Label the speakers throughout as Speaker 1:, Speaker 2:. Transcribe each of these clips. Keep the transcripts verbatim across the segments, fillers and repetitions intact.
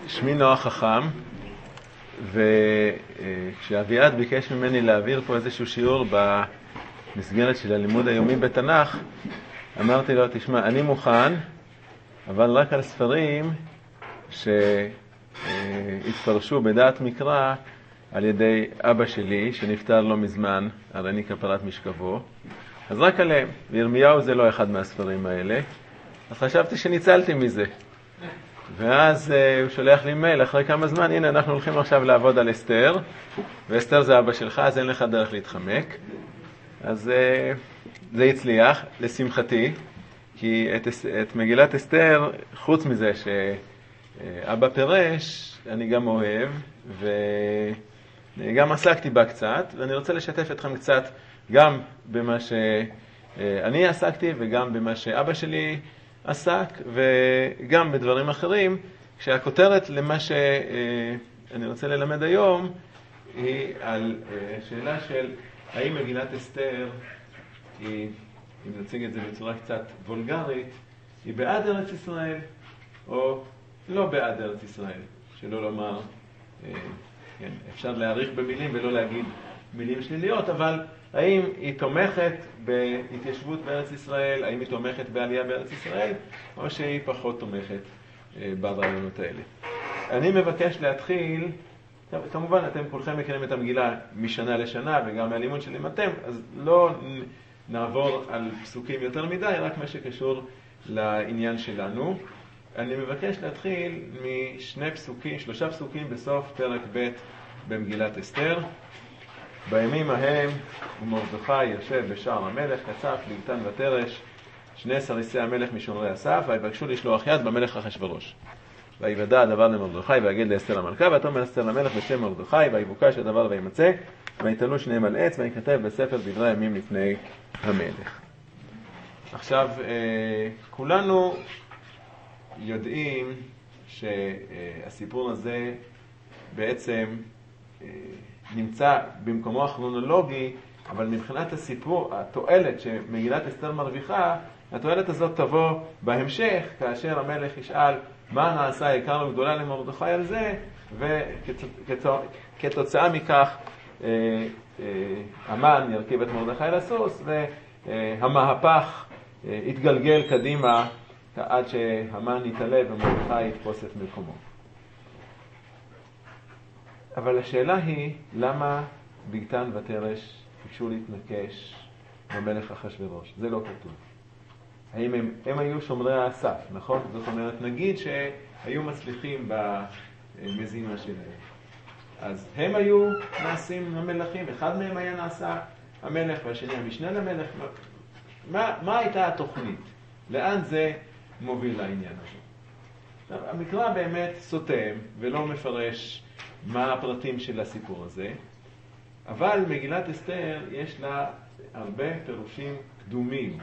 Speaker 1: שמי נוח חכם, וכשאביעד ביקש ממני להעביר פה איזשהו שיעור במסגרת של הלימוד היומי בתנ"ך, אמרתי לו, תשמע, אני מוכן, אבל רק על ספרים שהתפרשו בדעת מקרא על ידי אבא שלי, שנפטר לא מזמן, הריני כפרת משכבו, אז רק עליהם. וירמיהו זה לא אחד מהספרים האלה, אז חשבתי שניצלתי מזה. ואז uh, הוא שולח לי מייל אחרי כמה זמן, הנה אנחנו הולכים עכשיו לעבוד על אסתר, ואסתר זה אבא שלך, אז אין לך דרך להתחמק. אז uh, זה הצליח, לשמחתי, כי את, את מגילת אסתר, חוץ מזה שאבא פירש, אני גם אוהב, וגם עסקתי בה קצת, ואני רוצה לשתף אתכם קצת גם במה שאני עסקתי וגם במה שאבא שלי עסק, וגם בדברים אחרים, כשהכותרת למה שאני רוצה ללמד היום היא על שאלה של האם מגילת אסתר היא, אם נציג את זה בצורה קצת וולגרית, היא בעד ארץ ישראל או לא בעד ארץ ישראל, שלא לומר, כן, אפשר להעריך במילים ולא להגיד מילים שליליות, אבל האם היא תומכת בהתיישבות בארץ ישראל, האם היא תומכת בעלייה בארץ ישראל, או שהיא פחות תומכת ברעיונות האלה. אני מבקש להתחיל, כמובן אתם כולכם מכירים את המגילה משנה לשנה וגם מהלימוד שלימדתם, אז לא נעבור על פסוקים יותר מדי, רק מה שקשור לעניין שלנו. אני מבקש להתחיל משני פסוקים, שלושה פסוקים בסוף פרק ב' במגילת אסתר. בימים ההם ומרדכי יושב בשער המלך, קצף לבטן ותרש שני סריסי המלך משומרי הסף, ויבקשו לשלוח יד במלך אחשוורוש. ויוודע הדבר למרדכי ויגיד לאסתר המלכה, ותאמר אסתר למלך בשם מרדכי, ויבוקש הדבר וימצא, ויתלו שניהם על עץ, ויכתב בספר דברי הימים לפני המלך. עכשיו, כולנו יודעים שהסיפור הזה בעצם נמצא במקומו הכרונולוגי, אבל מבחינת הסיפור, התועלת שמגילת אסתר מרוויחה, התועלת הזאת תבוא בהמשך, כאשר המלך ישאל מה נעשה יקר וגדולה למרדכי על זה, וכתוצאה מכך המן ירכיב את מרדכי לסוס, והמהפך יתגלגל קדימה עד שהמן יתעלה ומרדכי יתפוס את מקומו. אבל השאלה היא, למה בגתן ותרש ביקשו להתנקש במלך אחשוורוש? זה לא כתוב. האם הם, הם היו שומרי הסף, נכון? זאת אומרת, נגיד שהיו מצליחים במזימה שלהם. אז הם היו נעשים המלכים, אחד מהם היה נעשה המלך והשני המשנה למלך. מה, מה הייתה התוכנית? לאן זה מוביל לעניין הזה? עכשיו, המקרא באמת סותם ולא מפרש מה הפרטים של הסיפור הזה, אבל מגילת אסתר יש לה הרבה פירושים קדומים.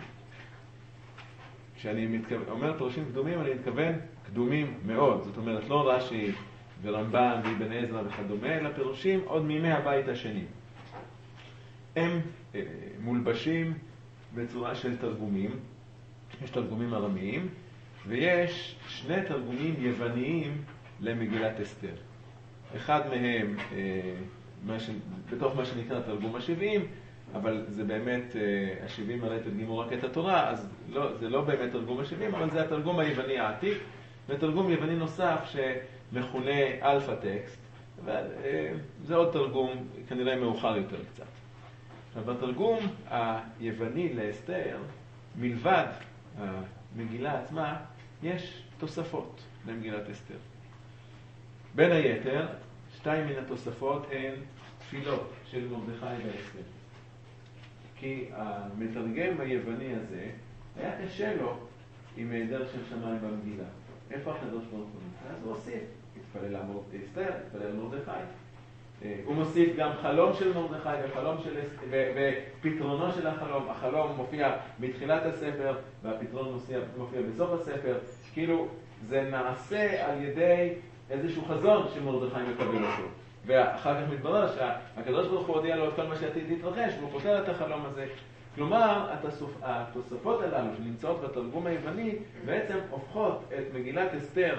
Speaker 1: כשאני מתכוון, אומר פירושים קדומים, אני מתכוון קדומים מאוד. זאת אומרת, לא רש"י ורמב"ן ואבן עזרא וכדומה, אלא פירושים עוד מימי הבית השני. הם אה, מולבשים בצורה של תרגומים, יש תרגומים ארמיים, ויש שני תרגומים יווניים למגילת אסתר. אחד מהם, מה ש... בתוך מה שנקרא תרגום השבעים, אבל זה באמת, השבעים הרי תרגמו רק את התורה, אז לא, זה לא באמת תרגום השבעים, אבל זה התרגום היווני העתיק, ותרגום יווני נוסף שמכונה אלפא טקסט, וזה עוד תרגום כנראה מאוחר יותר קצת. בתרגום היווני לאסתר, מלבד המגילה עצמה, יש תוספות למגילת אסתר. בין היתר, שתיים מן התוספות הן תפילות של מרדכי ואסתר. כי המתרגם היווני הזה היה קשה לו עם היעדר של שמיים במגילה. איפה הקדוש ברוך הוא נמצא? אז הוא הוסיף, התפלל לאסתר, התפלל למרדכי. הוא מוסיף גם חלום של מרדכי וחלום של אסתר, ופתרונו של החלום. החלום מופיע מתחילת הספר, והפתרון מופיע, מופיע בסוף הספר. כאילו זה נעשה על ידי איזשהו חזון שמרדכי מקבל אותו. ואחר כך מתברר שהקדוש ברוך הוא הודיע לו את כל מה שעתיד להתרחש, והוא פותר את החלום הזה. כלומר, התוספות הללו שנמצאות בתרגום היווני בעצם הופכות את מגילת אסתר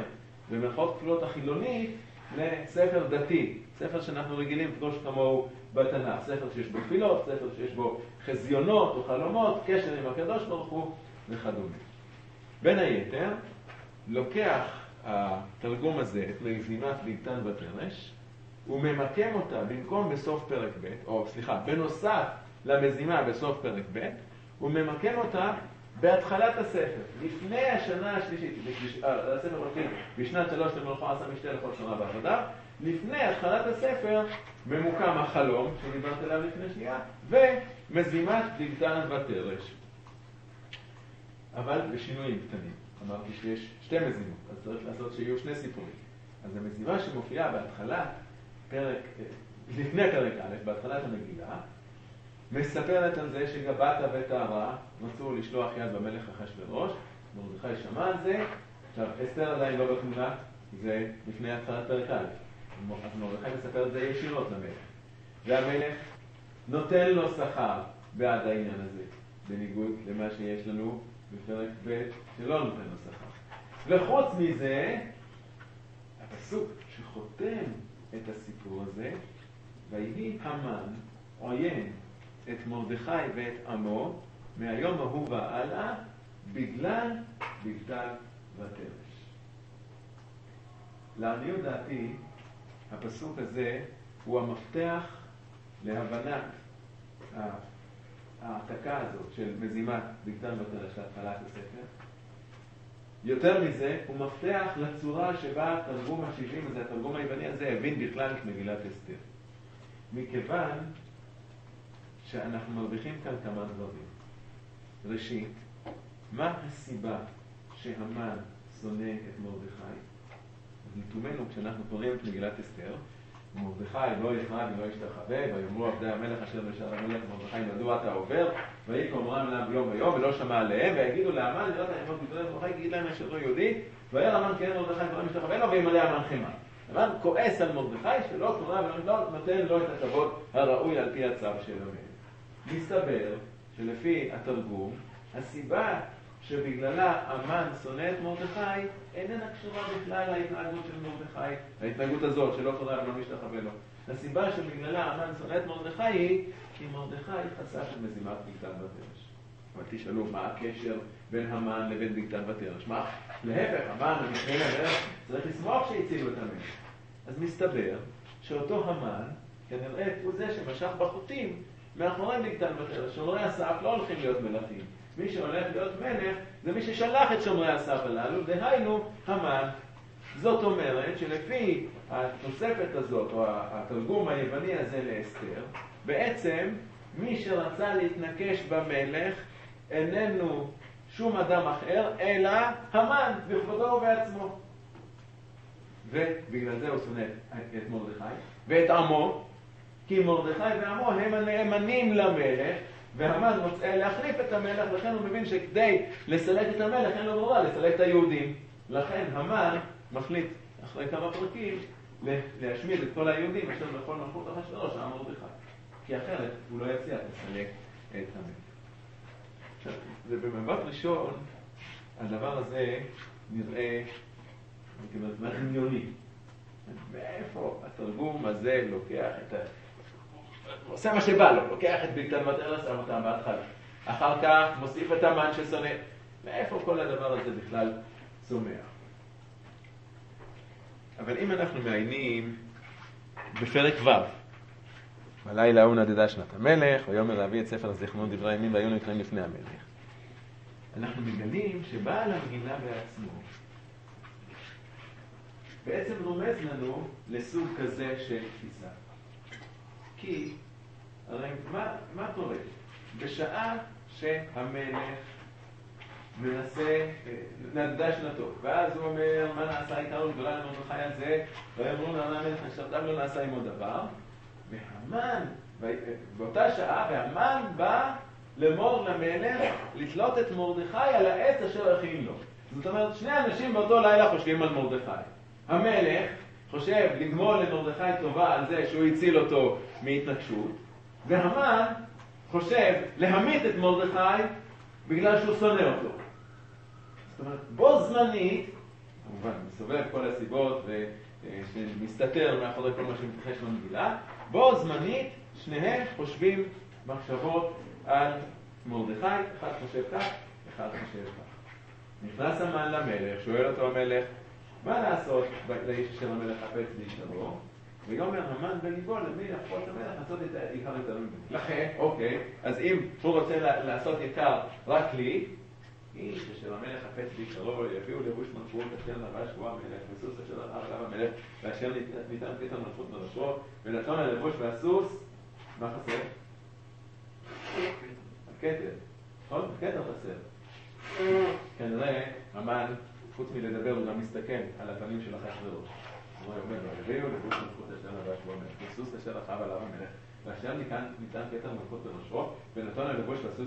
Speaker 1: במרכאות כפולות החילוני, לספר דתי, ספר שאנחנו רגילים לפגוש כמוהו בתנ"ך, ספר שיש בו תפילות, ספר שיש בו חזיונות או חלומות, קשר עם הקדוש ברוך הוא וכדומה. בין היתר, לוקח התרגום הזה את מזימת בגתן ותרש, וממקם אותה במקום בסוף פרק ב', או סליחה, בנוסף למזימה בסוף פרק ב', וממקם אותה בהתחלת הספר, לפני השנה השלישית, הספר מתחיל בשנת שלוש למלכו עשה משתה לכל שנה בעבודה, לפני התחלת הספר ממוקם החלום, שדיברת עליו לפני שנייה, ומזימת בגתן ותרש. אבל בשינויים קטנים. אמרתי שיש שתי מזימות, אז צריך לעשות שיהיו שני סיפורים. אז המזימה שמופיעה בהתחלה, פרק, לפני פרק א', בהתחלת המגילה, מספרת על זה שגבתה וטהרה רצו לשלוח יד במלך אחשוורוש, מרדכי שמע על זה, עכשיו אסתר עדיין לא בתמונה, זה לפני התחלת פרק א', אז מרדכי מספר את זה ישירות למלך. והמלך נותן לו שכר בעד העניין הזה, בניגוד למה שיש לנו בפרק ב' שלא נותן לו שכר. וחוץ מזה, הפסוק שחותם את הסיפור הזה, ויהי המן עוין את מרדכי ואת עמו מהיום ההוא והלאה בגלל בגתן ותרש. לעניות דעתי, הפסוק הזה הוא המפתח להבנת ההעתקה הזאת של מזימת בגתן ותרש להתחלת הספר. יותר מזה, הוא מפתח לצורה שבה התרגום ה-שבעים הזה, התרגום היווני הזה, הבין בכלל את מגילת אסתר. מכיוון שאנחנו מרוויחים כאן כמה דברים. ראשית, מה הסיבה שהמן שונא את מרדכי? אז לתומנו, כשאנחנו קוראים את מגילת אסתר, מרדכי לא יחרג ולא ישתחווה, ויאמרו עבדי המלך אשר בשער המלך מרדכי מדוע אתה עובר, ויקרא אמרם אליו ביום ויום ולא שמע עליהם, ויגידו לאמן לראות הימות גדולי מרדכי, גיד להם אשר לא יהודי, וירא המן כן מרדכי ולא משתחווה לו, וימלא המן חמא. המן כועס על מרדכי שלא קורא ולא נותן לו את הכבוד הראוי על פי הצו של המלך. מסתבר שלפי התרגום, הסיבה שבגללה המן שונא את מרדכי איננה קשורה בכלל להתנהגות של מרדכי, ההתנהגות הזאת שלא קורא ולא משתחווה לו. הסיבה שבגללה המן שונא את מרדכי היא כי מרדכי חשף את מזימת בגתן ותרש. אבל תשאלו, מה הקשר בין המן לבין בגתן ותרש? מה? להפך, המן המשנה למלך צריך לשמוח שהצילו את המלך. אז מסתבר שאותו המן כנראה הוא זה שמשך בחוטים מאחורי בגתן ותרש. שומרי הסף לא הולכים להיות מלכים. מי שהולך להיות מלך זה מי ששלח את שומרי הסף הללו, דהיינו המן. זאת אומרת שלפי התוספת הזאת, או התרגום היווני הזה לאסתר, בעצם מי שרצה להתנקש במלך איננו שום אדם אחר, אלא המן בכבודו ובעצמו. ובגלל זה הוא שונא את מרדכי ואת עמו, כי מרדכי ועמו הם הנאמנים למלך, והמן רוצה להחליף את המלך, לכן הוא מבין שכדי לסלק את המלך אין לו ברירה לסלק את היהודים. לכן המן מחליט אחרי כמה פרקים להשמיד את כל היהודים אשר בכל מלכות אחשוורוש עם מרדכי, כי אחרת הוא לא יצליח לסלק את המלך. עכשיו, ובמבט ראשון הדבר הזה נראה דמיוני. מאיפה התרגום הזה לוקח את ה... עושה מה שבא לו, לוקח את בגתן ותרש, שם אותם בהתחלה. אחר כך מוסיף את המן ששונא. מאיפה כל הדבר הזה בכלל צומח? אבל אם אנחנו מעיינים בפרק ו', בלילה ההוא נדדה שנת המלך, ויאמר להביא את ספר הזיכרון דברי הימים והיו נקראים לפני המלך. אנחנו מגלים שבעל המגילה בעצמו בעצם רומז לנו לסוג כזה של תפיסה. כי, הרי מה, מה קורה? בשעה שהמלך מנסה, נדדה שנתו, ואז הוא אומר, מה נעשה איתנו גדולה למרדכי הזה, ואמרו לו, המלך נשתתם לא נעשה עמו דבר, והמן, באותה שעה, והמן בא למור למלך לתלות את מרדכי על העץ אשר הכין לו. זאת אומרת, שני אנשים באותו לילה חושבים על מרדכי. המלך חושב לגמול למרדכי טובה על זה שהוא הציל אותו מהתנגשות, והמן חושב להמית את מרדכי בגלל שהוא שונא אותו. זאת אומרת, בו זמנית, כמובן, מסובב כל הסיבות ומסתתר מאחורי כל מה שמתרחש במגילה, בו זמנית שניהם חושבים מחשבות על מרדכי, אחד חושב כך, אחד חושב כך. נכנס המן למלך, שואל אותו המלך, מה לעשות לאיש אשר המלך חפץ בעיקרו? ויאמר המן בליבו, למי יכול את המלך לעשות את העיקר יותר ממני? לכן, אוקיי, אז אם הוא רוצה לעשות יקר רק לי, איש אשר המלך חפץ בעיקרו, יביאו לבוש מלכות אשר לבש בו המלך, וסוס אשר עליו המלך, ואשר ניתן פתאום מלכות בראשו, ונתון הלבוש והסוס, מה חסר? הכתר. נכון? הכתר חסר. כנראה, המן, חוץ מלדבר, הוא גם מסתכל על הפנים של אחשוורוש. הוא אומר, ויביאו לבוש מלכות אשר לבש בו המלך, וסוס אשר רכב עליו המלך, ואשר ניתן כתר מלכות בראשו, ונתון הלבוש והסוס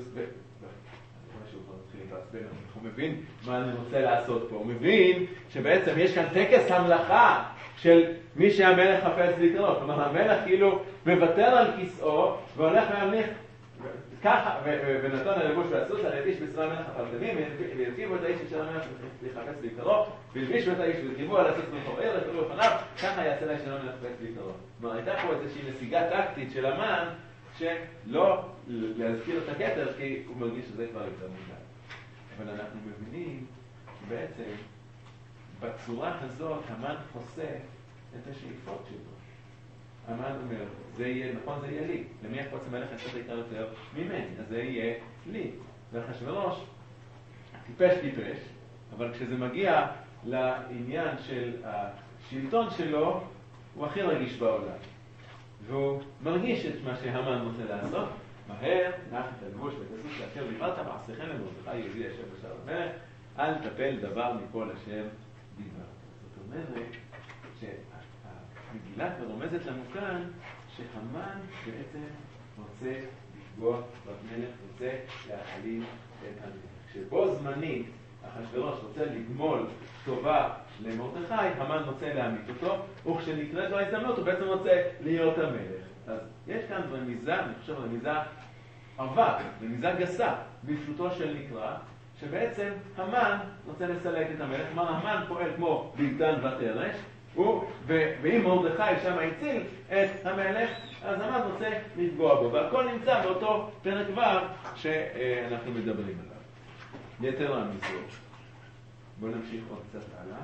Speaker 1: הוא מבין מה אני רוצה לעשות פה. הוא מבין שבעצם יש כאן טקס המלכה של מי שהמלך חפץ בעיקרו. כלומר, המלך כאילו מוותר על כיסאו והולך להמליך ככה, ונתון הלבוש והסוס על איש בשרי המלך הפלגנים, וירכיבו את האיש אשר המלך חפץ בעיקרו, והלבישו את האיש והרכיבו על הסוס מחורר, וקראו לפניו, ככה יעשה לאיש של המלך חפץ בעיקרו. כלומר, הייתה פה איזושהי נסיגה טקטית של המן, שלא להזכיר את הכתר, כי הוא מרגיש שזה כבר יותר מדי. אבל אנחנו מבינים שבעצם בצורה הזאת המן חושף את השאיפות שלו. המן אומר, זה יהיה, נכון, זה יהיה לי. למי יחפוץ המלך לעשות העיקר יותר? ממני. אז זה יהיה לי. ואחשוורוש, טיפש טיפש, אבל כשזה מגיע לעניין של השלטון שלו, הוא הכי רגיש בעולם. והוא מרגיש את מה שהמן רוצה לעשות. מהר, נח את הלבוש ואת הסוס לאשר דיברת, מעשיכם למרדכי יהודי אשר בשער המלך, אל תפל דבר מכל אשר דיברת. זאת אומרת שהמגילה כבר רומזת לנו כאן שהמן בעצם רוצה לפגוע במלך, רוצה להעלים את המלך. כשבו זמנית אחשוורוש רוצה לגמול טובה למרדכי, המן רוצה להעמיד אותו, וכשנקראת לו ההזדמנות הוא בעצם רוצה להיות המלך. אז יש כאן רמיזה, אני חושב רמיזה עבה, רמיזה גסה, בפשוטו של נקרא, שבעצם המן רוצה לסלק את המלך. כלומר, המן פועל כמו בלתן ותרש, ואם מרדכי שם הציל את המלך, אז המן רוצה לפגוע בו, והכל נמצא באותו פרק ו' שאנחנו מדברים עליו. יתרה מזאת, בואו נמשיך עוד קצת הלאה.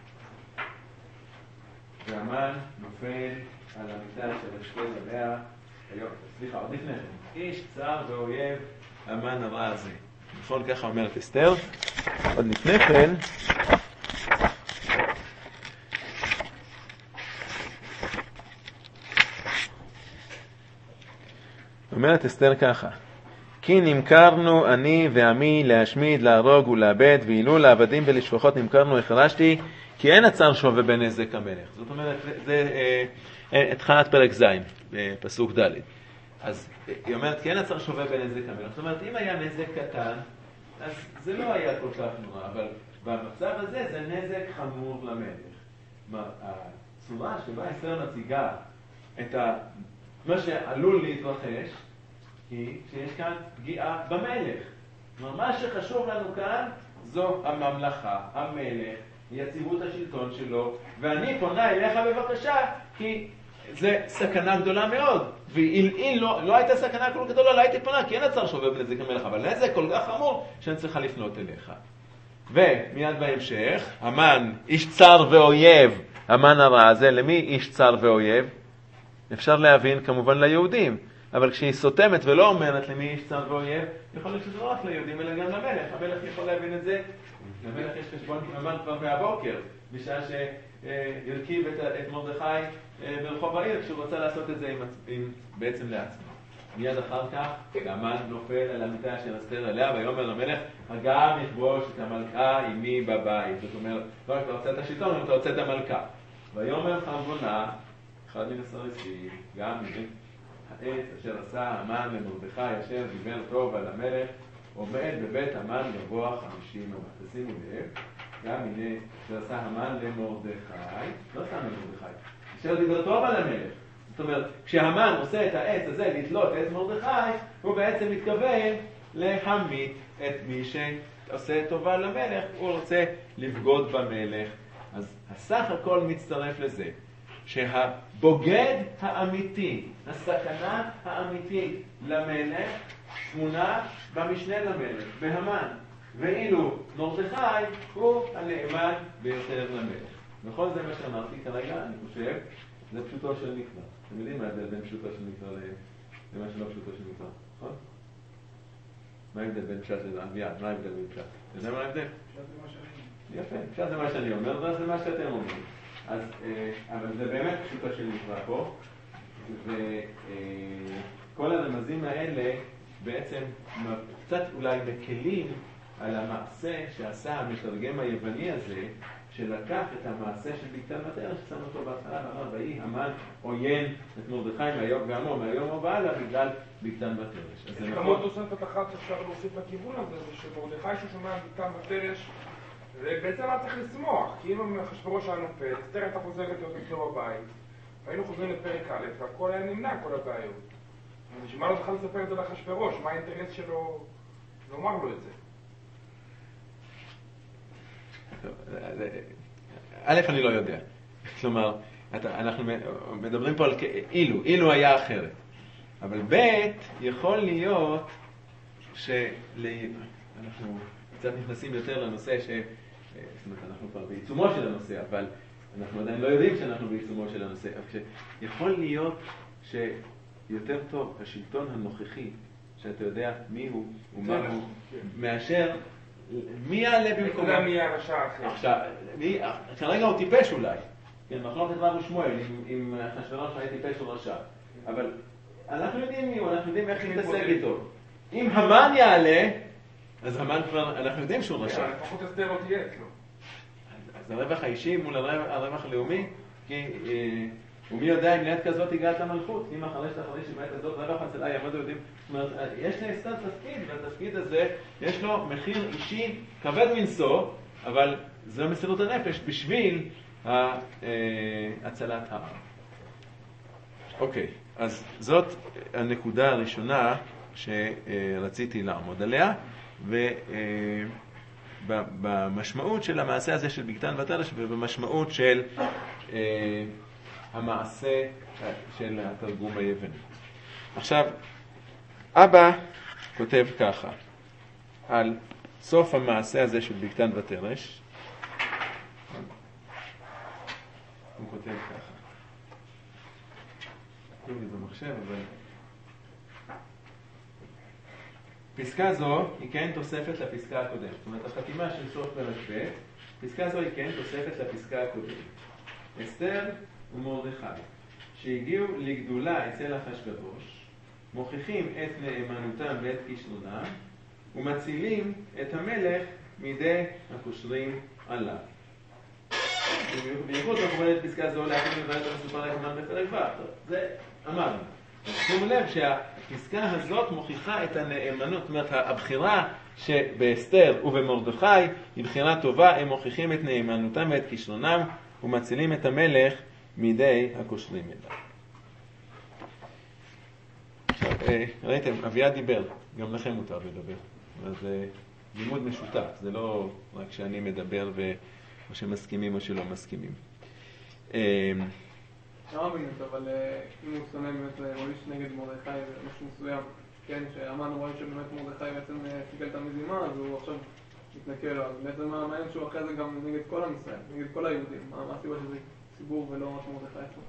Speaker 1: והמן נופל על המיטה של אשכול עליה, סליחה, עוד לפני כן, איש צער ואויב המן הרע הזה. נכון, ככה אומרת אסתר. עוד לפני כן, אומרת אסתר ככה, כי נמכרנו אני ועמי להשמיד, להרוג ולאבד, ואילו לעבדים ולשפחות נמכרנו החרשתי, כי אין הצער שווה בנזק המלך. זאת אומרת, זה אה, התחלת פרק ז', פסוק ד'. אז היא אומרת, כי אין הצער שווה בנזק המלך. זאת אומרת, אם היה נזק קטן, אז זה לא היה כל כך נורא, אבל במצב הזה זה נזק חמור למלך. הצורה שבה אסתר מציגה את ה... מה שעלול להתרחש, היא שיש כאן פגיעה במלך. כלומר, מה שחשוב לנו כאן זו הממלכה, המלך, יציבות השלטון שלו, ואני פונה אליך בבקשה, כי זה סכנה גדולה מאוד. ואם לא, לא הייתה סכנה כל כך גדולה, לא הייתי פונה, כי אין הצער שווה בנזק המלך, אבל נזק כל כך חמור שאני צריכה לפנות אליך. ומיד בהמשך, המן, איש צר ואויב, המן הרע הזה, למי איש צר ואויב? אפשר להבין כמובן ליהודים, אבל כשהיא סותמת ולא אומרת למי איש צר ואויב, יכול להיות שזה לא רק ליהודים, אלא גם למלך. המלך יכול להבין את זה. למלך יש חשבון עם המן כבר מהבוקר, בשעה שהרכיב את, את מרדכי ברחוב העיר, כשהוא רוצה לעשות את זה עם, עם, בעצם לעצמו. מיד אחר כך, המן נופל על המיטה של אסתר עליה, ויאמר המלך, הגעה לכבוש את המלכה עמי בבית. זאת אומרת, לא רק אתה רוצה את השלטון, אבל אתה רוצה את המלכה. ויאמר חרבונה, אחד מן הסרסים, גם מבין העץ אשר עשה המן למרדכי אשר דיבר טוב על המלך, עומד בבית המן גבוה חמישים אמה. תשימו לב, גם הנה אשר עשה המן למרדכי, לא סתם למרדכי, אשר דיבר טוב על המלך. זאת אומרת, כשהמן עושה את העץ הזה לתלות את מרדכי, הוא בעצם מתכוון להמית את מי שעושה טובה למלך, הוא רוצה לבגוד במלך. אז הסך הכל מצטרף לזה, שהבוגד האמיתי, הסכנה האמיתית למלך, תמונה במשנה למלך, בהמן. ואילו מרדכי הוא הנאמן ביותר למלך. בכל זה מה שאמרתי כרגע, אני חושב, זה פשוטו של מקרא. אתם יודעים מה ההבדל בין פשוטו של מקרא למה שלא פשוטו של מקרא, נכון? מה ההבדל בין פשט לאביעד? מה ההבדל בין פשט? אתה יודע מה ההבדל?
Speaker 2: פשט זה מה שאני...
Speaker 1: יפה, פשט זה מה שאני אומר, ואז זה מה שאתם אומרים. אז, אבל זה באמת פשוטו של מקרא פה, וכל הרמזים האלה בעצם קצת אולי מקלים על המעשה שעשה המתרגם היווני הזה, שלקח את המעשה של בגתן ותרש, ששם אותו בהתחלה ואמר, ויהי המן עוין את מרדכי מהיום והיום והלאה בגלל בגתן ותרש.
Speaker 2: יש כמות תוספת אחת שאפשר להוסיף לכיוון הזה, זה שמרדכי שהוא שומע בגתן ותרש, ובעצם היה צריך לשמוח, כי אם אחשוורוש היה נופל, אסתר הייתה חוזרת להיות אצלו בבית, והיינו חוזרים לפרק א', והכל היה נמנע, כל הבעיות. בשביל מה לא זכה לספר את זה לאחשוורוש? מה האינטרס שלו לומר לו את זה?
Speaker 1: א', אני לא יודע. כלומר, אנחנו מדברים פה על אילו, אילו היה אחרת. אבל ב', יכול להיות שאנחנו קצת נכנסים יותר לנושא ש... זאת אומרת, אנחנו כבר בעיצומו של הנושא, אבל אנחנו עדיין לא יודעים שאנחנו בעיצומו של הנושא. יכול להיות שיותר טוב השלטון הנוכחי, שאתה יודע מי הוא ומה הוא, מאשר מי יעלה במקומו?
Speaker 2: אתה יודע מי יהיה הרשע אחר.
Speaker 1: עכשיו, כרגע הוא טיפש אולי. כן, מחלוקת רב ושמואל, אם אחשוורוש היה טיפש או רשע. אבל אנחנו יודעים מי הוא, אנחנו יודעים איך להתעסק איתו. אם המן יעלה, אז המן כבר, אנחנו יודעים שהוא רשע.
Speaker 2: לפחות אסתר לא תהיה אצלו.
Speaker 1: אז הרווח האישי מול הרווח הלאומי, כי ומי יודע אם ליד כזאת יגאל את המלכות, אם אחרי שאתה אחרי שבעת הזאת רווח הצלה יעמוד ויודעים. זאת אומרת, יש לאסתר תפקיד, והתפקיד הזה יש לו מחיר אישי כבד מנשוא, אבל זה מסירות הנפש בשביל הצלת העם. אוקיי, אז זאת הנקודה הראשונה שרציתי לעמוד עליה, ובמשמעות של המעשה הזה של בגתן ותרש, ובמשמעות של המעשה של התרגום היווני. עכשיו, אבא כותב ככה, על סוף המעשה הזה של בגתן ותרש, הוא כותב ככה. תראו לי במחשב, אבל... פסקה זו היא כן תוספת לפסקה הקודמת. זאת אומרת, החתימה של סוף פרק ב', פסקה זו היא כן תוספת לפסקה הקודמת. אסתר ומרדכי, שהגיעו לגדולה אצל אחשוורוש, מוכיחים את נאמנותם ואת כישרונם, ומצילים את המלך מידי הקושרים עליו. בייחוד מקובלת פסקה זו להכין לבית המסופר להכמן בפרק ו'. זה אמרנו. שימו לב שהפסקה הזאת מוכיחה את הנאמנות, זאת אומרת, הבחירה שבאסתר ובמרדכי היא בחירה טובה, הם מוכיחים את נאמנותם ואת כישרונם ומצילים את המלך מידי הקושרים אליו. עכשיו, ראיתם, אביעד דיבר, גם לכם מותר לדבר. אז לימוד משותף, זה לא רק שאני מדבר ו... או שמסכימים או שלא מסכימים.
Speaker 3: כמה מינות, אבל אם הוא שונא באמת מוליש נגד מרדכי ומשהו מסוים, כן, שהמן רואה שבאמת מרדכי בעצם קיבל את המזימה, אז הוא עכשיו מתנכל לו. בעצם מעניין שהוא אחרי זה גם נגד כל עם ישראל, נגד כל היהודים. מה הסיבה שזה ציבור ולא רק מרדכי עצמו?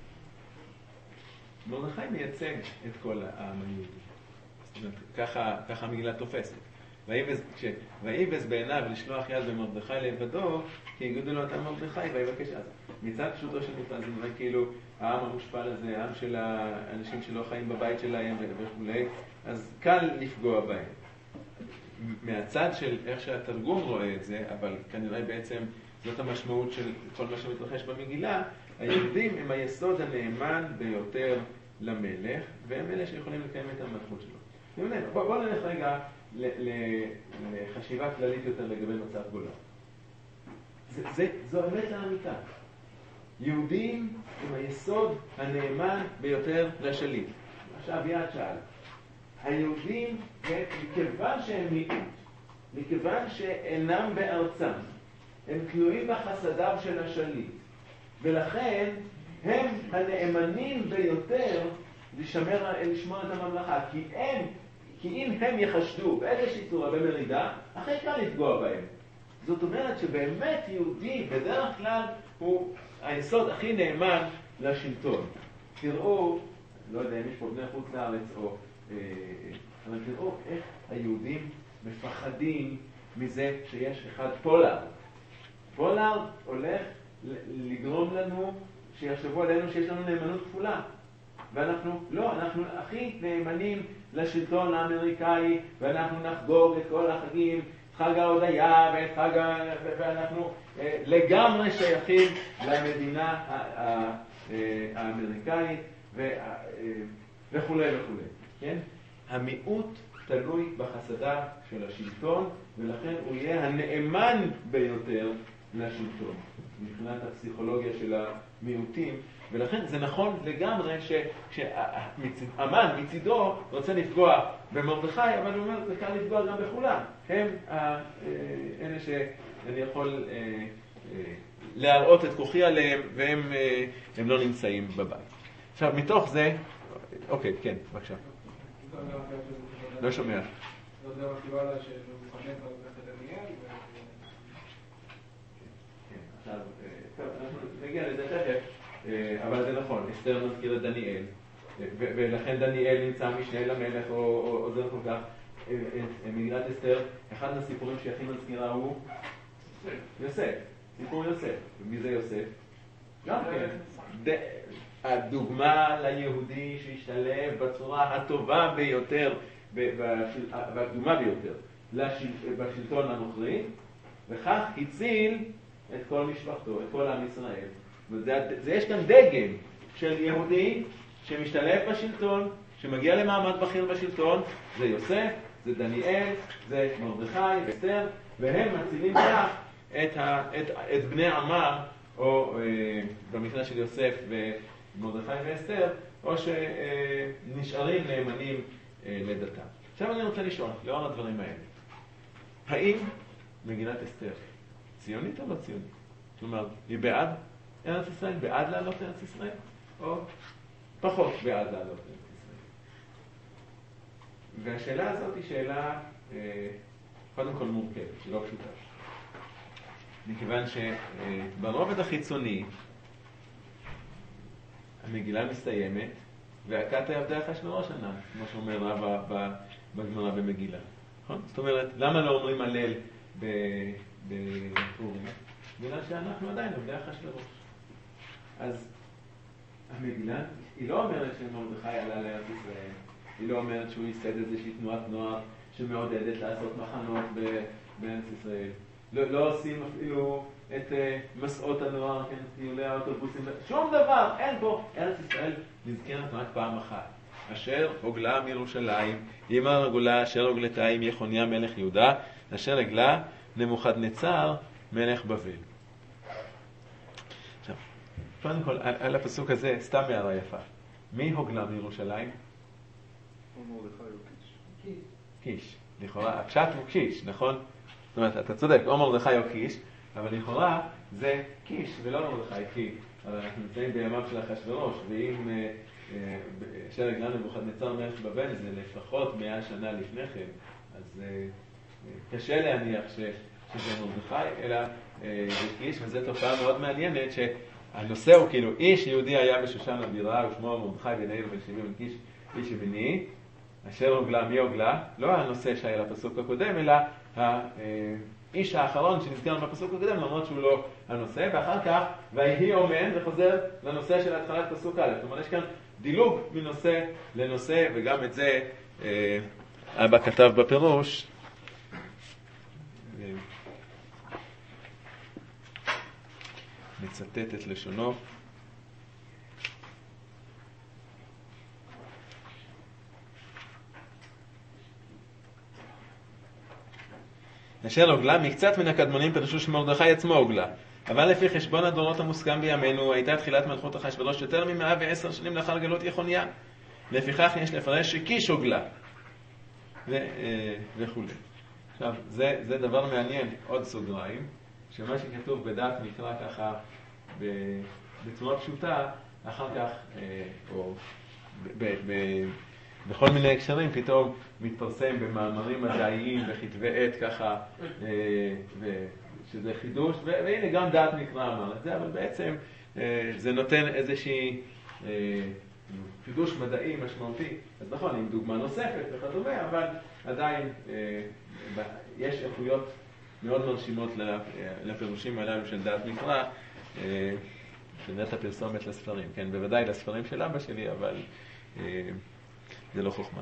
Speaker 1: מרדכי מייצג את כל העם היהודי. זאת אומרת, ככה המגילה תופסת. ויבז בעיניו לשלוח יד במרדכי לבדו, כי יגידו לו אתה מרדכי ויבקש אז. מצד פשוטו של מקרא זה נראה כאילו העם המושפל הזה, העם של האנשים שלא חיים בבית שלהם וכולי, אז קל לפגוע בהם. מהצד של איך שהתרגום רואה את זה, אבל כנראה בעצם זאת המשמעות של כל מה שמתרחש במגילה, היהודים הם היסוד הנאמן ביותר למלך, והם אלה שיכולים לקיים את המלכות שלו. בואו נלך רגע לחשיבה כללית יותר לגבי מצב גולה. זו אמת לאמיתה. יהודים הם היסוד הנאמן ביותר לשליט. עכשיו יעד שאל. היהודים, מכיוון שהם מיעוט, מכיוון שאינם בארצם, הם תלויים בחסדיו של השליט. ולכן הם הנאמנים ביותר לשמר, לשמור את הממלכה. כי הם, כי אם הם יחשדו באיזושהי צורה במרידה, הכי קל לפגוע בהם. זאת אומרת שבאמת יהודי בדרך כלל הוא היסוד הכי נאמן לשלטון. תראו, לא יודע אם יש פה בני חוץ לארץ או... אבל תראו איך היהודים מפחדים מזה שיש אחד פולארד. פולארד הולך לגרום לנו שיחשבו עלינו שיש לנו נאמנות כפולה. ואנחנו, לא, אנחנו הכי נאמנים לשלטון האמריקאי, ואנחנו נחגוג את כל החגים, חג ההודיה ואת חג ה... ואנחנו אה, לגמרי שייכים למדינה האמריקאית ו... אה, וכו' וכו'. כן? המיעוט תלוי בחסדיו של השלטון, ולכן הוא יהיה הנאמן ביותר לשלטון, מבחינת הפסיכולוגיה של המיעוטים. ולכן זה נכון לגמרי שהמן מצידו רוצה לפגוע במרדכי, אבל הוא אומר, זה קל לפגוע גם בכולם. הם אלה שאני יכול להראות את כוחי עליהם, והם הם לא נמצאים בבית. עכשיו, מתוך זה, אוקיי, כן, בבקשה. לא שומע.
Speaker 2: לא יודע מה קיבלה שהוא מחנך על זה דניאל.
Speaker 1: כן, עכשיו, טוב, אנחנו נגיע לזה תכף. אבל זה נכון, אסתר מזכיר את דניאל, ולכן דניאל נמצא משנה למלך או עוזר כל כך. מגילת אסתר, אחד מהסיפורים שהכי מזכירה הוא יוסף, סיפור יוסף. ומי זה יוסף? גם כן, הדוגמה ליהודי שהשתלב בצורה הטובה ביותר, והקדומה ביותר, בשלטון הנוכרי, וכך הציל את כל משפחתו, את כל עם ישראל. וזה, זה יש כאן דגם של יהודי שמשתלב בשלטון, שמגיע למעמד בכיר בשלטון, זה יוסף, זה דניאל, זה מרדכי ואסתר, והם מצילים כך את, ה, את, את בני עמם, או אה, במקרה של יוסף ומרדכי ואסתר, או שנשארים נאמנים אה, לדתם. עכשיו אני רוצה לשאול, לאור הדברים האלה, האם מגילת אסתר ציונית או לא ציונית? זאת אומרת, היא בעד ארץ ישראל, בעד לעלות ארץ ישראל, או פחות בעד לעלות ארץ ישראל. והשאלה הזאת היא שאלה, אה, קודם כל מורכבת, היא לא פשוטה. מכיוון שברובד החיצוני, המגילה מסתיימת, והכת עבדי אחשוורוש ענה, כמו שאומר רבא בגמרא במגילה. נכון? זאת אומרת, למה לא אומרים הלל בפורים? בגלל שאנחנו עדיין עבדי אחשוורוש. אז המגילה, היא לא אומרת שמרדכי עלה לארץ ישראל, היא לא אומרת שהוא ייסד איזושהי תנועת נוער שמעודדת לעשות מחנות בארץ ישראל. לא, לא עושים אפילו את uh, מסעות הנוער, כן, טיולי האוטובוסים, שום דבר, אין בו. ארץ ישראל נזכרת רק פעם אחת. אשר הוגלה מירושלים, אמא רגולה אשר הוגלתה עם יחוניה מלך יהודה, אשר הגלה נבוכדנצר מלך בבל. עכשיו, קודם כל, על, על הפסוק הזה, סתם הערה יפה. מי הוגלה מירושלים?
Speaker 3: מרדכי או קיש.
Speaker 1: קיש. לכאורה, הפשט הוא קיש, נכון? זאת אומרת, אתה צודק, או מרדכי או קיש, אבל לכאורה זה קיש ולא מרדכי, כי אנחנו נמצאים בימיו של אחשוורוש, ואם אשר הגלה נבוכדנצר מלך בבל זה לפחות מאה שנה לפני כן, אז קשה להניח שזה מרדכי, אלא זה קיש, וזו תופעה מאוד מעניינת, שהנושא הוא כאילו, איש יהודי היה בשושן הבירה, ושמו מרדכי בן יאיר בן שבעים קיש, איש ימיני, אשר הוגלה, מי הוגלה? לא הנושא שהיה לפסוק הקודם, אלא האיש האחרון שנזכר בפסוק הקודם, למרות שהוא לא הנושא, ואחר כך, ויהי אומן, וחוזר לנושא של התחלת פסוק א'. זאת אומרת, יש כאן דילוג מנושא לנושא, וגם את זה אבא כתב בפירוש. מצטט את לשונו. אשר הוגלה, מקצת מן הקדמונים פירשו שמרדכי עצמו הוגלה. אבל לפי חשבון הדורות המוסכם בימינו, הייתה תחילת מלכות אחשוורוש יותר ממאה ועשר שנים לאחר גלות יחוניה. לפיכך יש לפרש שקיש הוגלה. ו, וכו'. עכשיו, זה, זה דבר מעניין, עוד סוגריים, שמה שכתוב בדעת מקרא ככה בצורה פשוטה, אחר כך, או ב- ב- בכל מיני הקשרים פתאום מתפרסם במאמרים מדעיים בכתבי עת ככה, שזה חידוש, והנה גם דעת מקרא אמר את זה, אבל בעצם זה נותן איזושהי חידוש מדעי משמעותי. אז נכון, עם דוגמה נוספת וכדומה, אבל עדיין יש איכויות מאוד מרשימות לפירושים הללו של דעת מקרא, שנראית הפרסומת לספרים, כן, בוודאי לספרים של אבא שלי, אבל זה לא חוכמה.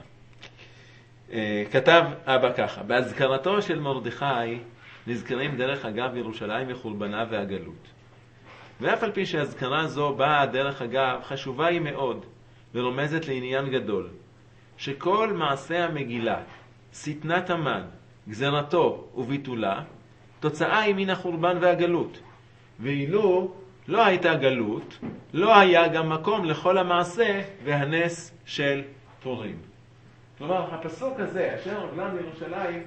Speaker 1: כתב אבא ככה, בהזכרתו של מרדכי נזכרים דרך אגב ירושלים וחורבנה והגלות. ואף על פי שהזכרה זו באה דרך אגב, חשובה היא מאוד ורומזת לעניין גדול, שכל מעשה המגילה, שטנת המן, גזרתו וביטולה, תוצאה היא מן החורבן והגלות. ואילו לא הייתה גלות, לא היה גם מקום לכל המעשה והנס של פורים. כלומר, הפסוק הזה, אשר רגלם לירושלים,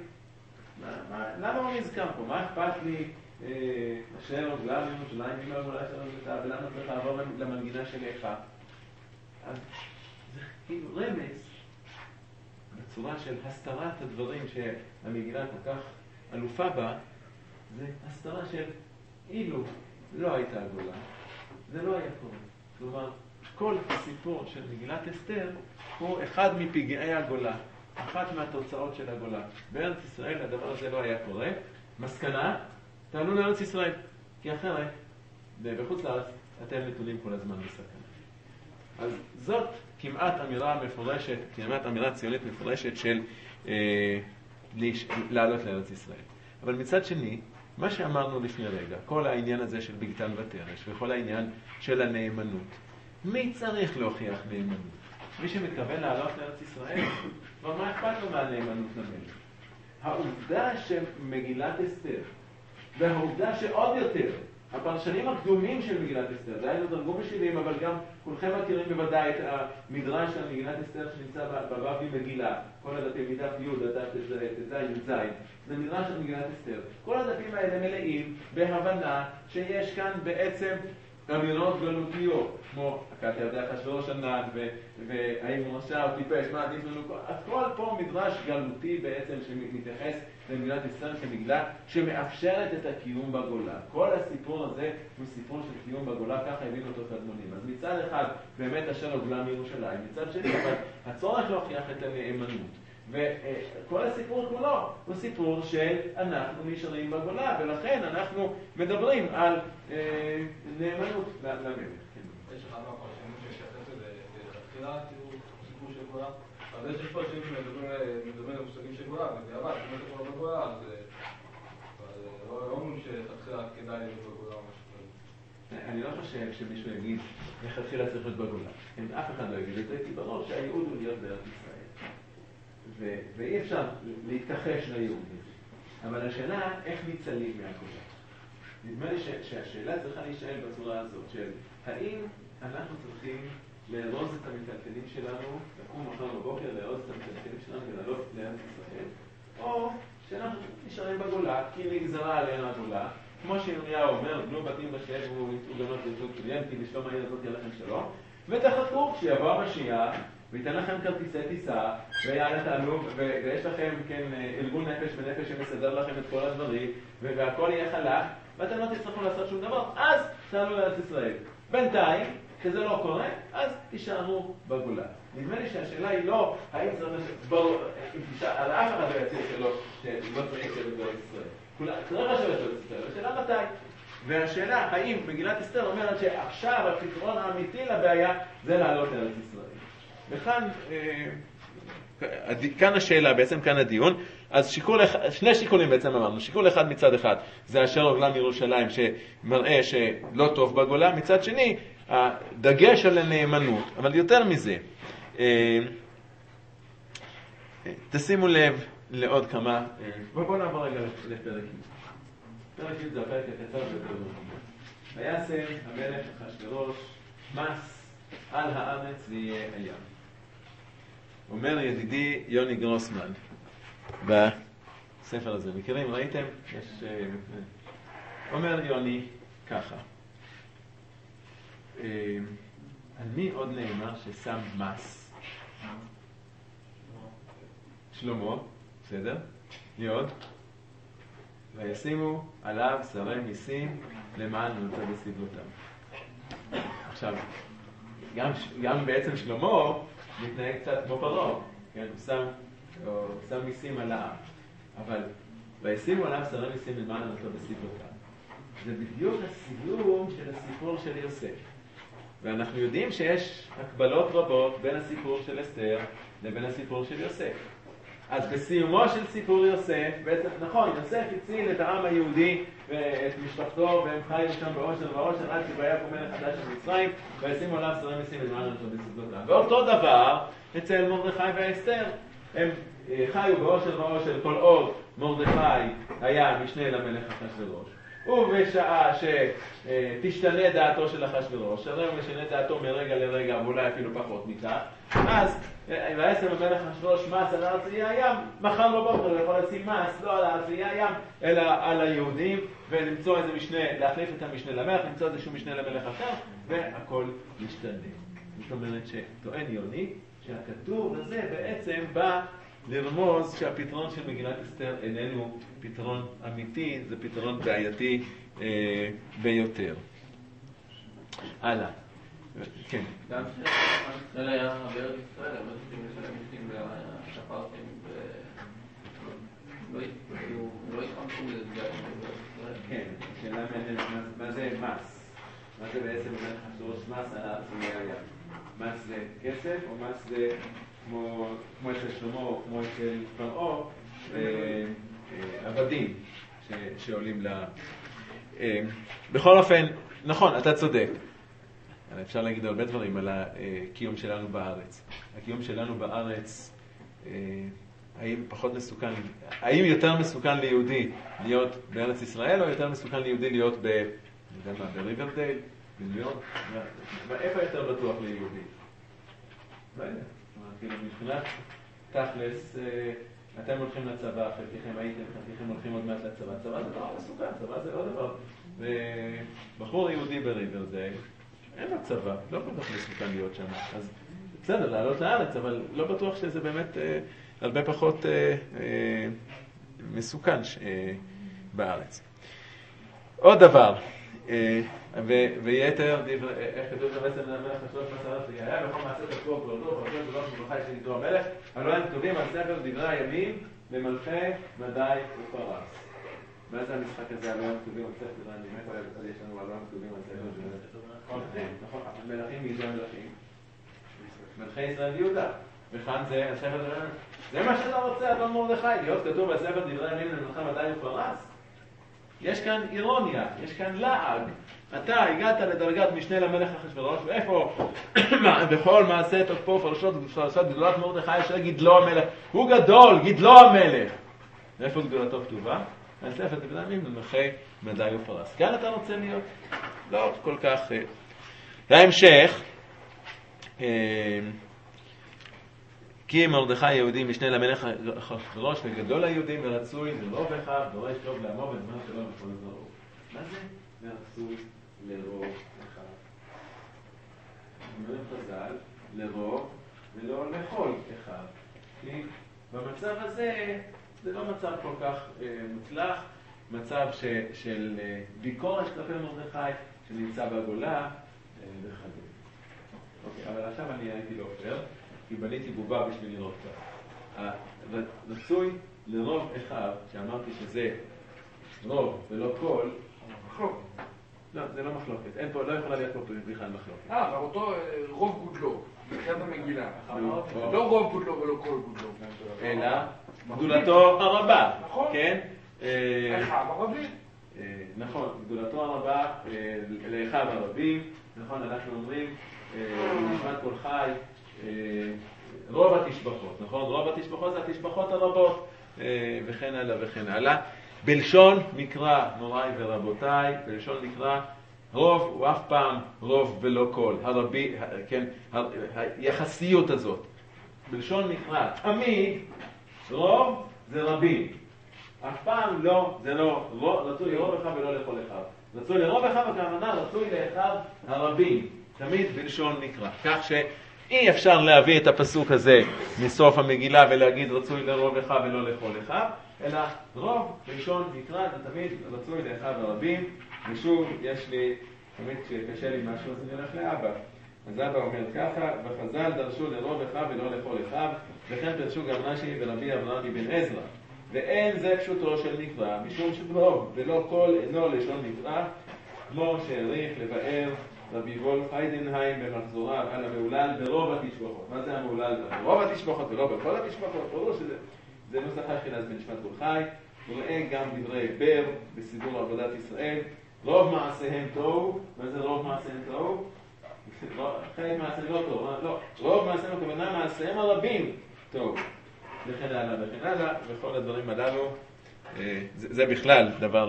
Speaker 1: למה הוא נזכר פה? מה אכפת לי אשר רגלם לירושלים, אם הגולה של רגלתה, ולמה צריך לעבור למנגינה של איכה? אז זה כאילו רמז בצורה של הסתרת הדברים שהמגילה כל כך אלופה בה, זה הסתרה של אילו לא הייתה הגולה, זה לא היה קורה. כלומר, כל הסיפור של מגילת אסתר הוא אחד מפגעי הגולה, אחת מהתוצאות של הגולה. בארץ ישראל הדבר הזה לא היה קורה. מסקנה, תעלו לארץ ישראל, כי אחרת, בחוץ לארץ, אתם נתונים כל הזמן בסכנה. אז זאת כמעט אמירה מפורשת, כמעט אמירה ציונית מפורשת של אה, לעלות לארץ ישראל. אבל מצד שני, מה שאמרנו לפני רגע, כל העניין הזה של בגתן ותרש וכל העניין של הנאמנות, מי צריך להוכיח נאמנות? מי שמתכוון לעלות לארץ ישראל, ומה אכפת לו מהנאמנות למלך? העובדה שמגילת אסתר, והעובדה שעוד יותר, הפרשנים הקדומים של מגילת אסתר, זה היינו תרגום בשבעים, אבל גם כולכם מכירים בוודאי את המדרש של מגילת אסתר שנמצא בבבלי מגילה, כל הדפים מדף י' עד דף ז' י"ז, זה מדרש של מגילת אסתר. כל הדפים האלה מלאים בהבנה שיש כאן בעצם אמירות גלותיות, כמו אתה יודע אחשוורוש ענק, והאם הוא רשע או טיפש, מה עדיף לנו, הכל פה מדרש גלותי בעצם שמתייחס למגילת אסתר כמגילה שמאפשרת את הקיום בגולה. כל הסיפור הזה הוא סיפור של קיום בגולה, ככה הבינו אותו קדמונים. אז מצד אחד באמת אשר הגולה מירושלים, מצד שני אבל הצורך להוכיח את הנאמנות. וכל הסיפור כולו הוא סיפור שאנחנו נשארים בגולה, ולכן אנחנו מדברים על נאמנות למלך.
Speaker 4: יש לך מה פרשנים ששייכת לתחילה, כאילו סיפור של גולה, אבל יש פרשנים שמדברים על מושגים של גולה, ובדיעבד, אם אתה כבר בגולה, אז לא אומרים שתחילה כדאי להיות בגולה או משהו כזה.
Speaker 1: אני לא חושב שמישהו יגיד לכתחילה צריך להיות בגולה. אף אחד לא יגיד את זה, כי ברור שהייעוד הוא להיות בארץ ישראל. ואי אפשר להתכחש לייעוד הזה. אבל השאלה, איך ניצלים מהגולה? נדמה לי שהשאלה צריכה להישאל בצורה הזאת, של האם אנחנו צריכים לארוז את המטלטלים שלנו, לקום מחר בבוקר, לארוז את המטלטלים שלנו ולעלות לארץ ישראל, או שאנחנו נשארים בגולה, כי נגזרה עלינו הגולה, כמו שירמיהו אומר, בנו בתים בשם ובנות לזוג קליינטים, לשלום העיר הזאת יהיה לכם שלום, ותחכו כשיבוא המשיח, וייתן לכם כרטיסי טיסה, ויאללה תעלו, ויש לכם, כן, ארגון נפש ונפש שמסדר לכם את כל הדברים, והכל יהיה חלק, ואתם לא תצטרכו לעשות שום דבר, אז תעלו לארץ ישראל. בינתיים, כשזה לא קורה, אז תישארו בגולה. נדמה לי שהשאלה היא לא, האם צריך לשבור, על אף אחד לא יציר שלו, שלא צריך לשבת בארץ ישראל. צריך לשבת בארץ ישראל, השאלה מתי? והשאלה, האם מגילת אסתר אומרת שעכשיו הפתרון האמיתי לבעיה זה לעלות לארץ ישראל. וכאן, כאן השאלה, בעצם כאן הדיון. אז שיקול, שני שיקולים בעצם אמרנו. שיקול אחד מצד אחד, זה אשר רגלם מירושלים שמראה שלא טוב בגולה. מצד שני, הדגש על הנאמנות. אבל יותר מזה, תשימו לב לעוד כמה, בואו נעבור רגע לפרק. פרק זה הפרק הקצר ביותר. ויעשה המלך אחשוורוש מס על הארץ ויהיה הים. אומר ידידי יוני גרוסמן בספר הזה, מכירים? ראיתם? יש אומר יוני ככה, על מי עוד נאמר ששם מס? שלמה, בסדר? מי עוד? וישימו עליו שרי מיסים למען נולדה בסבלותם. עכשיו, גם, גם בעצם שלמה מתנהג קצת כמו פרעה, כן? הוא שם, הוא שם מיסים על העם. אבל וישימו עליו שרי מיסים למען נולדה בסבלותם. זה בדיוק הסיום של הסיפור של יוסף. ואנחנו יודעים שיש הקבלות רבות בין הסיפור של אסתר לבין הסיפור של יוסף. אז בסיומו של סיפור יוסף, בעצם נכון, יוסף הציל את העם היהודי ואת משפחתו, והם חיו שם באושר ואושר עד שיקום מלך חדש של מצרים, וישימו עליו שרי מיסים למען נולדה בסבלותם. ואותו דבר אצל מרדכי ואסתר, הם חיו באושר ואושר כל עוד מרדכי היה משנה למלך אחשוורוש. ובשעה שתשתנה דעתו של אחשוורוש, הרי הוא משנה דעתו מרגע לרגע, ואולי אפילו פחות מכך, אז וישם המלך אחשוורוש מס על הארץ איי הים, מחר לא בוקר הוא יכול לשים מס לא על הארץ איי הים, אלא על היהודים, ולמצוא איזה משנה, להחליף את המשנה למלך, למצוא איזשהו משנה למלך אחר, והכל ישתנה. זאת אומרת שטוען יוני שהכתוב הזה בעצם בא לרמוז שהפתרון של מגילת אסתר איננו פתרון אמיתי, זה פתרון בעייתי אה, ביותר. הלאה. כן.
Speaker 5: גם שישראל היה בארץ ישראל, אבל צריכים לשלם מיסים והשפרתם ולא התחמקו לזה בארץ ישראל.
Speaker 1: כן, שאלה מעניינת, מה זה מס? מה זה בעצם אחשוורוש מס על הארץ איי הים? מס זה כסף או מס זה כמו, כמו אצל שלמה או כמו אצל פרעה, עבדים שעולים ל... בכל אופן, נכון, אתה צודק. אפשר להגיד הרבה דברים על הקיום שלנו בארץ. הקיום שלנו בארץ, האם פחות מסוכן, האם יותר מסוכן ליהודי להיות בארץ ישראל, או יותר מסוכן ליהודי להיות ב... אני יודע מה, בריברדייל, בניו יורק? איפה יותר בטוח ליהודי? לא יודע. כאילו מבחינת תכלס, אתם הולכים לצבא, חלקכם הייתם, חלקכם הולכים עוד מעט לצבא. צבא זה דבר מסוכן, צבא זה לא דבר. ובחור יהודי בריברדייל, אין לו צבא, לא כל כך מסוכן להיות שם. אז בסדר, לעלות לארץ, אבל לא בטוח שזה באמת אה, הרבה פחות אה, אה, מסוכן ש, אה, בארץ. עוד דבר, אה, ו- ויתר, איך כתוב שם בעצם למלך השלוש מסערת היה, וכל מעשה תקוע פרדו, פרדו ולא שמלכי שניתו המלך, אבל לא הם כתובים על ספר דברי הימים למלכי מדי ופרס. מה זה המשחק הזה, הלא הם כתובים על ספר דברי הימים? איפה יש לנו הלא הם כתובים על ספר דברי הימים? נכון, מלכים מי זה המלכים? מלכי ישראל ויהודה. וכאן זה הספר דברי הימים. זה מה שאתה רוצה, אדון מרדכי, להיות כתוב על ספר דברי הימים למלכי מדי ופרס? יש כאן אירוניה, יש כאן לעג. אתה הגעת לדרגת משנה למלך אחשוורוש, ואיפה בכל מעשה תוקפו פרשות ופרשות גדולת מרדכי אשר גידלו המלך. הוא גדול, גידלו המלך. ואיפה גדולתו כתובה? הספר דברי הימים למלכי מדי ופרס. כאן אתה רוצה להיות לא כל כך... להמשך, כי מרדכי יהודי משנה למלך אחשוורוש וגדול היהודים ורצוי לרוב אחד דורש טוב לעמו בזמן שלו וכל זרעו. מה זה? ורצוי לרוב אחד. אומרים חז"ל, לרוב ולא לכל אחד. כי במצב הזה זה לא מצב כל כך אה, מוצלח, מצב ש, של אה, ביקורת כלפי מרדכי שנמצא בגולה אה, וכדומה. אוקיי, אבל עכשיו אני הייתי לא עופר. כי בניתי בובה בשביל לראות כך. רצוי לרוב אחד, שאמרתי שזה רוב ולא כל,
Speaker 2: מחלוקת.
Speaker 1: לא, זה לא מחלוקת. אין פה, לא יכולה להיות פה בכלל מחלוקת.
Speaker 2: אה, אבל אותו רוב גודלו, מבחינת המגילה. לא רוב גודלו ולא כל גודלו.
Speaker 1: אלא גדולתו הרבה.
Speaker 2: נכון.
Speaker 1: כן?
Speaker 2: אחד הרבים.
Speaker 1: נכון, גדולתו הרבה לאחיו הרבים. נכון, אנחנו אומרים, נשמת כל חי, רוב התשבחות, נכון? רוב התשבחות זה התשבחות הרבות, וכן הלאה וכן הלאה. בלשון מקרא, מוריי ורבותיי, בלשון מקרא, רוב הוא אף פעם רוב ולא כל, הרבי, כן, היחסיות הזאת. בלשון מקרא, תמיד רוב זה רבים. אף פעם לא, זה לא, רצוי לרוב אחד ולא לכל אחד. רצוי לרוב אחד, הכוונה רצוי לאחד הרבים, תמיד בלשון מקרא. כך שאי אפשר להביא את הפסוק הזה מסוף המגילה ולהגיד רצוי לרוב אחד ולא לכל אחד, אלא רוב בלשון מקרא זה תמיד רצוי לאחד הרבים. ושוב, יש לי, תמיד כשקשה לי משהו, אז אני הולך לאבא. אז אבא אומר ככה, וחז"ל דרשו לרוב אחד ולא לכל אחד, וכן פרשו גם רש"י ורבי אברהם אבן עזרא. ואין זה פשוטו של מקרא, משום שרוב ולא כל אינו לשון מקרא, כמו שהעריך לבאר רבי וולף היידנהיים במחזוריו על המהולל ברוב התשבחות. מה זה המהולל ברוב התשבחות ולא בכל התשבחות? ברור שזה זה נוסח אשכנז בן שמת כל חי. וראה גם דברי בר בסידור עבודת ישראל. רוב מעשיהם טוב. מה זה רוב מעשיהם טוב? חלק מעשיהם לא טוב. לא. רוב מעשיהם הכוונה מעשיהם הרבים טוב. וכן הלאה וכן הלאה, וכל הדברים הללו, זה, זה בכלל דבר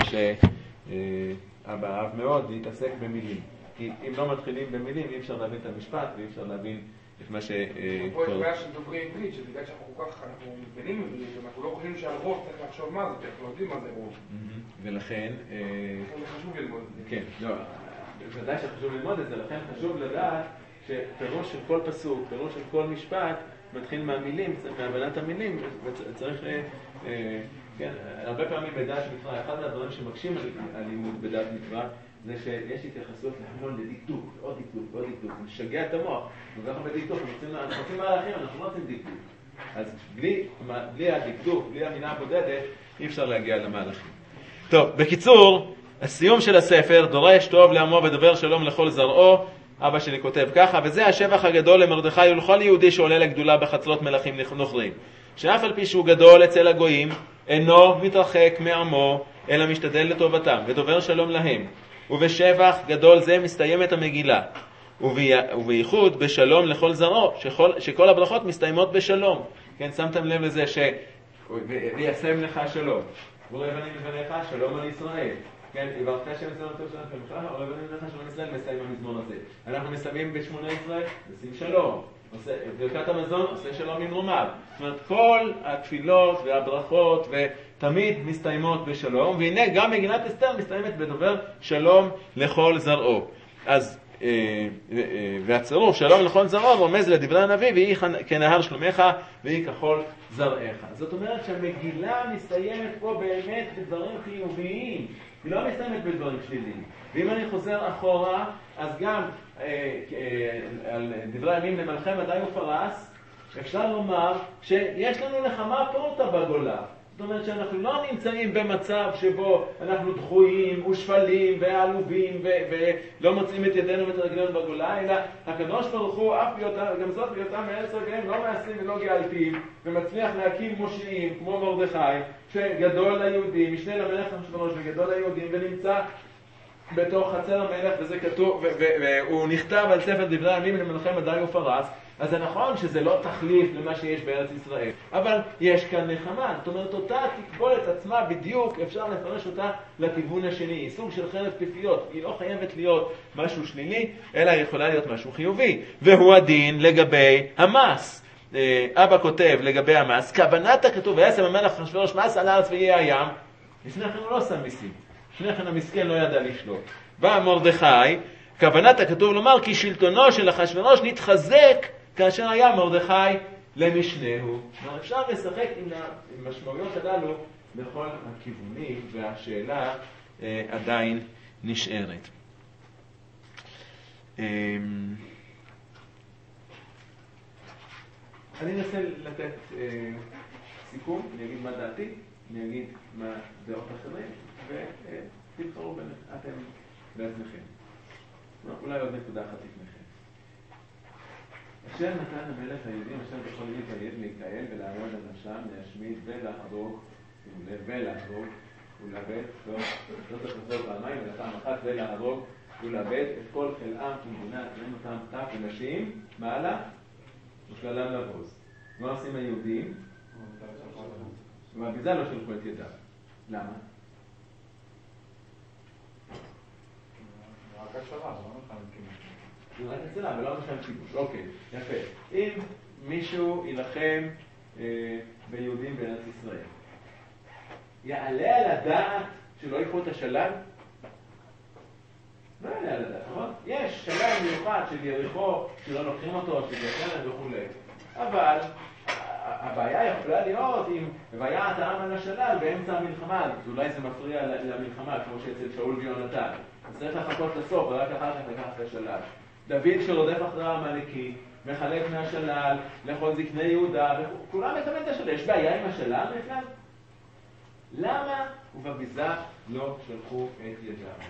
Speaker 1: שאבא אהב מאוד להתעסק במילים. כי אם לא מתחילים במילים, אי אפשר להבין את המשפט ואי אפשר להבין את מה ש...
Speaker 2: פה יש בעיה של דוברי עברית, שבגלל שאנחנו כל כך, אנחנו מבינים עברית, אנחנו לא חושבים שעל רוב צריך לחשוב מה זה, אנחנו יודעים מה זה רוב.
Speaker 1: ולכן...
Speaker 2: זה חשוב ללמוד את זה.
Speaker 1: כן, לא, בוודאי שחשוב ללמוד את זה, לכן חשוב לדעת שפירוש של כל פסוק, פירוש של כל משפט, מתחיל מהמילים, מהבנת המילים, וצריך, כן, הרבה פעמים בדעת מקרא, אחד מהדברים שמקשים על לימוד בדעת מקרא, זה שיש התייחסות להמון לדקדוק, עוד דקדוק, ועוד דקדוק, זה משגע את המוח, וככה בדקדוק, אנחנו רוצים מהלכים, אנחנו לא רוצים דקדוק. אז בלי, בלי הדקדוק, בלי המילה הבודדת, אי אפשר להגיע למהלכים. טוב, בקיצור, הסיום של הספר, דורש טוב לעמו ודבר שלום לכל זרעו, אבא שלי כותב ככה, וזה השבח הגדול למרדכי ולכל יהודי שעולה לגדולה בחצרות מלכים נוכרים, שאף על פי שהוא גדול אצל הגויים, אינו מתרחק מעמו, אלא משתדל לטובתם, ודובר שלום להם. ובשבח גדול זה מסתיימת המגילה, ובייחוד בשלום לכל זרעו, שכל, שכל הברכות מסתיימות בשלום. כן, שמתם לב לזה ש... וישם לך שלום. וראה בנים לבניך, שלום על ישראל. כן, יברכת השם את זרעו טוב שלנו כמך, או לבנים לבניך שלום ישראל, מסיים המזמור הזה. אנחנו מסיימים ב-שמונה עשרה, נשים שלום. ברכת המזון עושה שלום ממרומיו. זאת אומרת, כל התפילות והברכות ותמיד מסתיימות בשלום, והנה גם מגילת אסתר מסתיימת בדובר שלום לכל זרעו. אז, והצירוף שלום לכל זרעו רומז לדברי הנביא, והיא כנהר שלומך והיא ככל זרעך. זאת אומרת שהמגילה מסתיימת פה באמת בדברים חיוביים, היא לא מסתיימת בדברים שליליים. ואם אני חוזר אחורה, אז גם אה, אה, על דברי הימים למלכי מדי ופרס, אפשר לומר שיש לנו נחמה פורטה בגולה. זאת אומרת שאנחנו לא נמצאים במצב שבו אנחנו דחויים ושפלים ועלובים ולא מוצאים את ידינו ואת רגלינו בגולה, אלא הקדוש ברוך הוא אף ביותם, גם זאת ביותם מארץ רגליהם לא מעשים ולא גאלתים, ומצליח להקים מושיעים כמו מרדכי, שגדול ליהודים, משנה למלך אחשוורוש וגדול ליהודים, ונמצא בתוך חצר המלך, וזה כתוב, והוא נכתב על ספר דברי הימים למלכי מדי ופרס. אז זה נכון שזה לא תחליף למה שיש בארץ ישראל, אבל יש כאן נחמה. זאת אומרת, אותה תקבולת עצמה בדיוק, אפשר לפרש אותה לכיוון השני. היא סוג של חרב פיפיות, היא לא חייבת להיות משהו שלילי, אלא היא יכולה להיות משהו חיובי. והוא הדין לגבי המס. אבא כותב לגבי המס, כוונת הכתוב, וישם המלך אחשוורוש מס על הארץ ויהיה הים. לפני כן הוא לא שם מיסים. לפני כן המסכן לא ידע לשלוט. בא מרדכי, כוונת הכתוב לומר כי שלטונו של אחשוורוש נתחזק כאשר היה מרדכי למשנהו. אפשר לשחק עם המשמעויות הללו בכל הכיוונים, והשאלה אה, עדיין נשארת. אה, אני אנסה לתת אה, סיכום, אני אגיד מה דעתי, אני אגיד מה דעות אחרים, ותבחרו בין אתם בעצמכם. אולי עוד נקודה אחת לפניכם. אשר נתן המלך היהודים אשר בכל להתאייד להיקהל ולעמוד על נפשם, להשמיד ולהרוג, ולהרוג ולאבד, לא צריך לחזור פעמיים, אלא פעם אחת ולהרוג ולאבד את כל חלאם כמדינה, תראים אותם טף ונשים, מעלה וכללם לבוז. מה עושים היהודים? ובזה לא שלחו את ידם. למה?
Speaker 2: רק השרה, זה לא נכון כמעט.
Speaker 1: זה רק אצלה, אבל לא נשם כיבוש. אוקיי, יפה. אם מישהו ילחם אה, ביהודים בארץ ישראל, יעלה על הדעת שלא ייקחו את השלל? לא יעלה על הדעת, נכון? יש שלל מיוחד של יריחו, שלא לוקחים אותו, של יתן וכו'. אבל הבעיה יכולה להיות אם ויעט העם על השלל באמצע המלחמה, אז אולי זה מפריע למלחמה, כמו שאצל שאול ויונתן. אז צריך לחכות לסוף, ורק אחר כך לקחת את השלל. דוד שרודף אחרי העמלקי, מחלק מהשלל לכל זקני יהודה, וכולם מקבלים את השלל. יש בעיה עם השלל בכלל? למה ובביזה לא שלחו את ידם?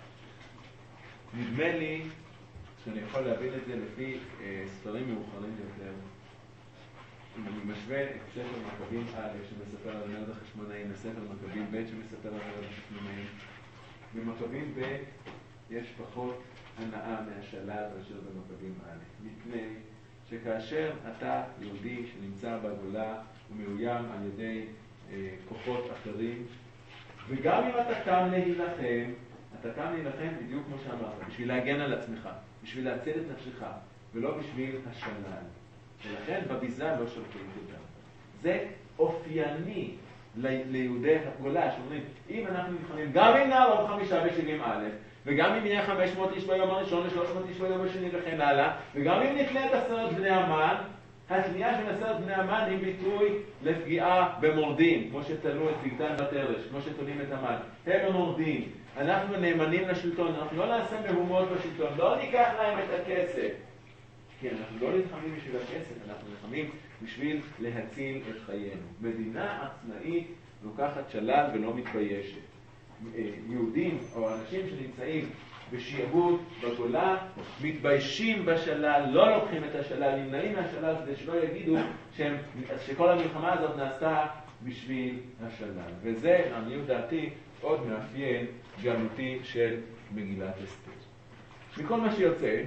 Speaker 1: נדמה לי שאני יכול להבין את זה לפי אה, ספרים מאוחרים יותר. אם אני משווה את ספר מכבים א' שמספר על המרד החשמונאים לספר מכבים ב' שמספר על המרד החשמונאים, במכבים ב' יש פחות הנאה מהשלל מאשר במכבים א', מפני שכאשר אתה יהודי שנמצא בגולה ומאוים על ידי אה, כוחות אחרים, וגם אם אתה קם להילחם, אתה קם להילחם בדיוק כמו שאמרת, בשביל להגן על עצמך, בשביל להציל את נפשך, ולא בשביל השלל. ולכן בביזה לא שלחו את ידם. זה אופייני ליהודי הגולה, שאומרים, אם אנחנו נלחמים, גם אם נערוב חמישה ושבעים א', וגם אם יהיה חמש מאות איש ביום הראשון ושלוש מאות איש ביום השני וכן הלאה, וגם אם נתלה את עשרת בני המן, התלייה של עשרת בני המן היא ביטוי לפגיעה במורדים, כמו שתלו את בגתן בתרש, כמו שתולים את המן. הם המורדים, אנחנו נאמנים לשלטון, אנחנו לא נעשה מהומות בשלטון, לא ניקח להם את הכסף. כי אנחנו לא נלחמים בשביל הכסף, אנחנו נלחמים בשביל להציל את חיינו. מדינה עצמאית לוקחת שלל ולא מתביישת. יהודים או אנשים שנמצאים בשיעבוד בגולה, מתביישים בשלל, לא לוקחים את השלל, נמנעים מהשלל כדי שלא יגידו שהם, שכל המלחמה הזאת נעשתה בשביל השלל. וזה, לעניות דעתי, עוד מאפיין גלותי של מגילת אסתר. מכל מה שיוצא,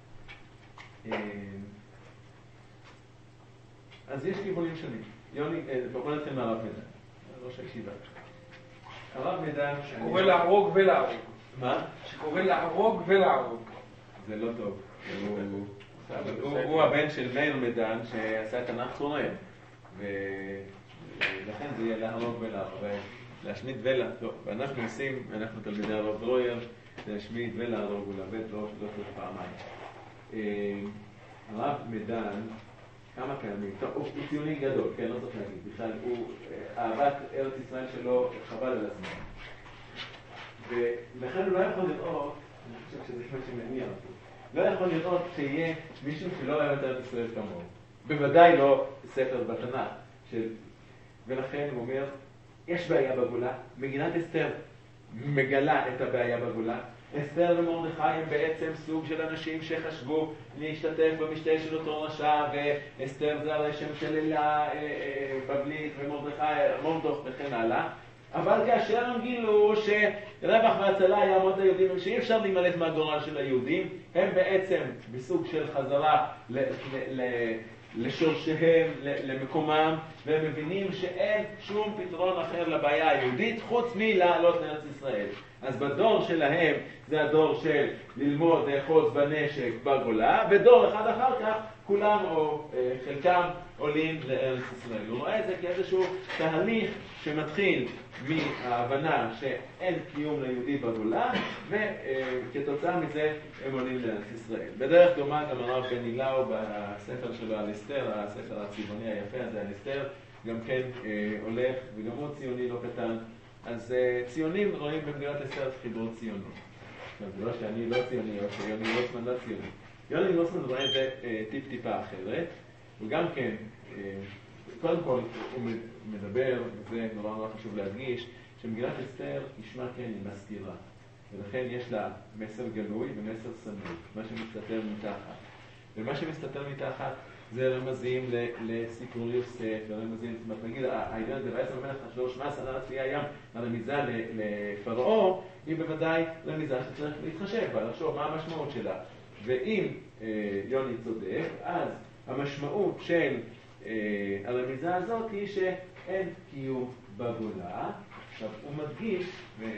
Speaker 1: אז יש כיוונים שונים. יוני, בוא נתחיל מהרב מדן, ראש הישיבה. הרב מדן...
Speaker 2: שקורא להרוג ולהרוג.
Speaker 1: מה?
Speaker 2: שקורא להרוג ולהרוג.
Speaker 1: זה לא טוב. הוא הבן של מאיר מדן שעשה תנ"ך תורם. ולכן זה יהיה להרוג ולהרוג. להשמיד ולה. לא, ואנחנו עושים, אנחנו תלמידי הרב דרויר, להשמיד ולהרוג ולאבד לא צריך פעמיים. הרב מדן, כמה פעמים, הוא ציוני גדול, כן, לא צריך להגיד, בכלל הוא, אהבת ארץ ישראל שלו חבל על הזמן. ולכן הוא לא יכול לראות, אני חושב שזה מה שמניע אותו, לא יכול לראות שיהיה מישהו שלא אוהב את ארץ ישראל כמוהו. בוודאי לא ספר בתנ"ך. של... ולכן הוא אומר, יש בעיה בגולה, מגילת אסתר מגלה את הבעיה בגולה. אסתר ומרדכי הם בעצם סוג של אנשים שחשבו להשתתף במשתה של אותו רשע, ואסתר זה הרי שם של אלה בבלית ומרדכי, מורדוך וכן הלאה. אבל כאשר הם גילו שרווח והצלה יעמוד ליהודים, שאי אפשר להימלט מהגורל של היהודים, הם בעצם בסוג של חזרה ל- ל- ל- לשורשיהם, למקומם, והם מבינים שאין שום פתרון אחר לבעיה היהודית חוץ מלעלות לארץ ישראל. אז בדור שלהם זה הדור של ללמוד לאחוז בנשק בגולה, ודור אחד אחר כך כולם או חלקם עולים לארץ ישראל. הוא רואה את זה כאיזשהו תהליך שמתחיל מההבנה שאין קיום ליהודי בגולה, וכתוצאה מזה הם עולים לארץ ישראל. בדרך דומה גם הרב בן אילאו בספר שלו על אסתר, הספר הצבעוני היפה הזה על אסתר, גם כן הולך, וגם הוא ציוני לא קטן. אז ציונים רואים במגילת אסתר חיבור ציוני. זה לא שאני לא ציוני, או שיוני רוטמן לא ציוני. יוני רוטמן רואה את זה טיפ-טיפה אחרת, וגם כן, קודם כל הוא מדבר, וזה נורא נורא חשוב להדגיש, שמגילת אסתר ישמע כן היא מסתירה, ולכן יש לה מסר גלוי ומסר סמוי, מה שמסתתר מתחת. ומה שמסתתר מתחת זה רמזים לסיפור יוסף, ורמזים, זאת אומרת, נגיד, העניין הזה, ויעש המלך אחשוורוש מעש על ארץ פי הים, הרמיזה לפרעה, היא בוודאי רמיזה שצריך להתחשב בה, לחשוב מה המשמעות שלה. ואם אה, יוני צודק, אז המשמעות של אה, הרמיזה הזאת היא שאין קיום בגולה. עכשיו, הוא מדגיש,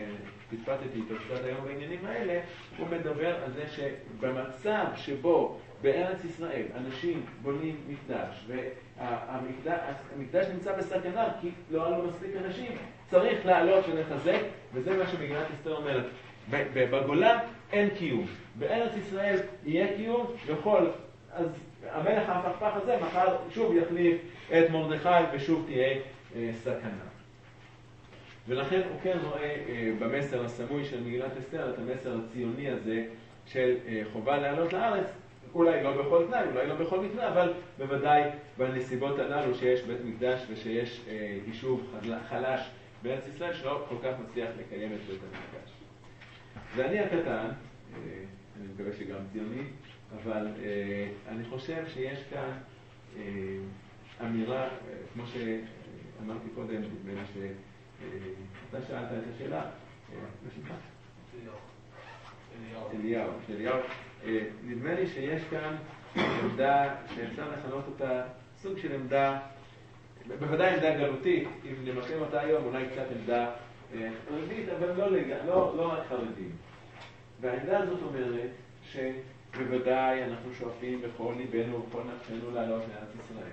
Speaker 1: ופטפטתי איתו קצת היום בעניינים האלה, הוא מדבר על זה שבמצב שבו בארץ ישראל אנשים בונים מקדש, והמקדש נמצא בסכנה כי לא עלו מספיק אנשים, צריך לעלות ולחזק, וזה מה שמגילת אסתר אומרת. בגולה אין קיום, בארץ ישראל יהיה קיום, יכול, אז המלך ההפכפך הזה מחר שוב יחליף את מרדכי ושוב תהיה אה, סכנה. ולכן הוא כן רואה אה, במסר הסמוי של מגילת אסתר את המסר הציוני הזה של אה, חובה לעלות לארץ, אולי לא בכל תנאי, אולי לא בכל מקרה, אבל בוודאי בנסיבות הללו שיש בית מקדש ושיש אה, יישוב חלש בארץ ישראל שלא כל כך מצליח לקיים את בית המקדש. ואני הקטן, אני מקווה שגם ציוני, אבל אני חושב שיש כאן אמירה, כמו שאמרתי קודם, בין שאתה שאלת את השאלה, אליהו, אליהו, נדמה לי שיש כאן עמדה שאפשר לכנות אותה סוג של עמדה, בוודאי עמדה גלותית, אם נמקם אותה היום, אולי קצת עמדה חרדית, אבל לא, לא, לא רק חרדים. והעמדה הזאת אומרת שבוודאי אנחנו שואפים בכל ליבנו ובכל נפשנו לעלות לארץ ישראל.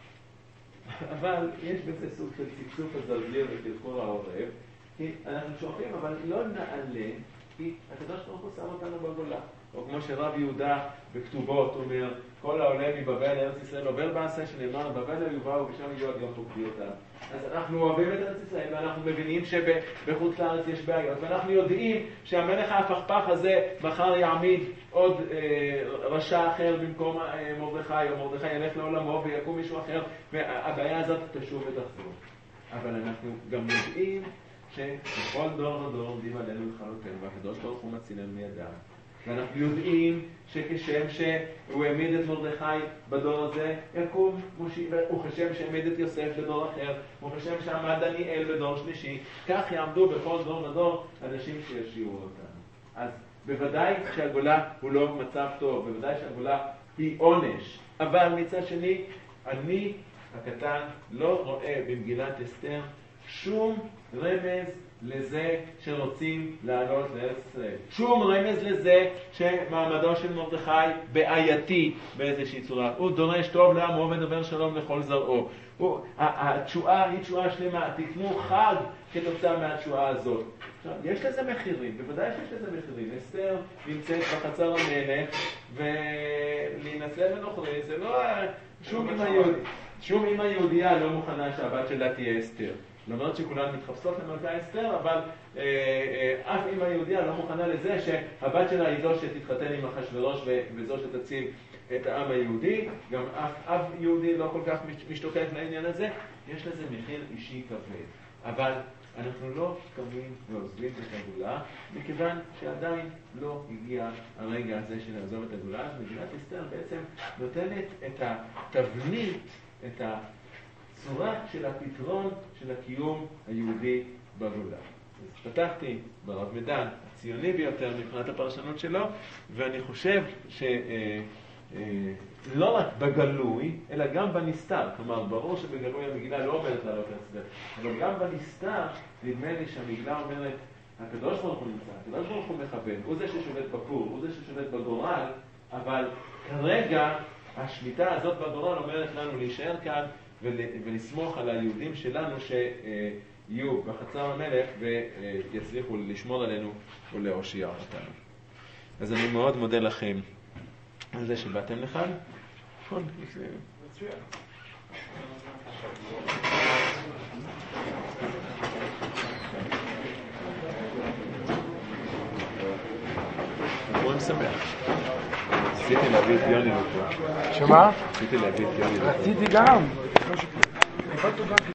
Speaker 1: אבל יש בזה סוג של צפצוף הזרזיר וקרקור העורב, כי אנחנו שואפים, אבל לא נעלה, כי הקדוש ברוך הוא שם אותנו בגולה. או כמו שרב יהודה בכתובות אומר, כל העולה מבבל לארץ ישראל עובר בעשה שנאמר, בבל יובאו ושם יהיו עד יום פוקדי אותם. אז אנחנו אוהבים את ארץ ישראל ואנחנו מבינים שבחוץ לארץ יש בעיות, ואנחנו יודעים שהמלך ההפכפך הזה מחר יעמיד עוד אה, רשע אחר במקום אה, מרדכי, או מרדכי ילך לעולמו ויקום מישהו אחר, והבעיה הזאת תשוב ותחזור. אבל אנחנו גם יודעים שבכל דור ודור עומדים עלינו לכלותנו, והקדוש ברוך הוא מצילנו מידם. ואנחנו יודעים שכשם שהוא העמיד את מרדכי בדור הזה, יקום מושיע, וכשם שהעמיד את יוסף בדור אחר, וכשם שעמד דניאל בדור שלישי, כך יעמדו בכל דור ודור אנשים שישיעו אותנו. אז בוודאי שהגולה הוא לא מצב טוב, בוודאי שהגולה היא עונש, אבל מצד שני, אני הקטן לא רואה במגילת אסתר שום רמז לזה שרוצים לעלות לארץ ישראל. שום רמז לזה שמעמדו של מרדכי בעייתי באיזושהי צורה. הוא דורש טוב לעמו ומדבר שלום לכל זרעו. התשועה היא תשועה שלמה. תקנו חג כתוצאה מהתשועה הזאת. עכשיו, יש לזה מחירים, בוודאי שיש לזה מחירים. אסתר נמצאת בחצר המלך ולהינצל ונוכרי, זה לא... שום אמא יהודיה, שום אמא יהודיה לא מוכנה שהבת שלה תהיה אסתר. למרות שכולן מתחפשות למלכה אסתר, אבל אה, אה, אף אמא יהודיה לא מוכנה לזה שהבת שלה היא זו שתתחתן עם אחשוורוש וזו שתציל את העם היהודי. גם אף אב יהודי לא כל כך משתוקק לעניין הזה. יש לזה מחיר אישי כבד. אבל אנחנו לא קמים ועוזבים את הגאולה, מכיוון שעדיין לא הגיע הרגע הזה של לעזוב את הגאולה. אז מגילת אסתר בעצם נותנת את התבנית, את ה... צורה של הפתרון של הקיום היהודי בגולה. אז פתחתי ברב מדן, הציוני ביותר מבחינת הפרשנות שלו, ואני חושב שלא רק בגלוי, אלא גם בנסתר. כלומר, ברור שבגלוי המגילה לא אומרת לעלות להסבר, אבל גם בנסתר נדמה לי שהמגילה אומרת, הקדוש ברוך הוא נמצא, הקדוש ברוך הוא מכוון, הוא זה ששובת בפור, הוא זה ששובת בגורל, אבל כרגע השליטה הזאת בגורל אומרת לנו להישאר כאן, ולסמוך על היהודים שלנו שיהיו בחצר המלך ויצליחו לשמור עלינו ולהושיע אותנו. אז אני מאוד מודה לכם על זה שבאתם לכאן. נכון? מצוין. מאוד שמח. רציתי להביא את יוני לפה.
Speaker 2: שמה?
Speaker 1: רציתי להביא את יוני לפה.
Speaker 2: רציתי גם.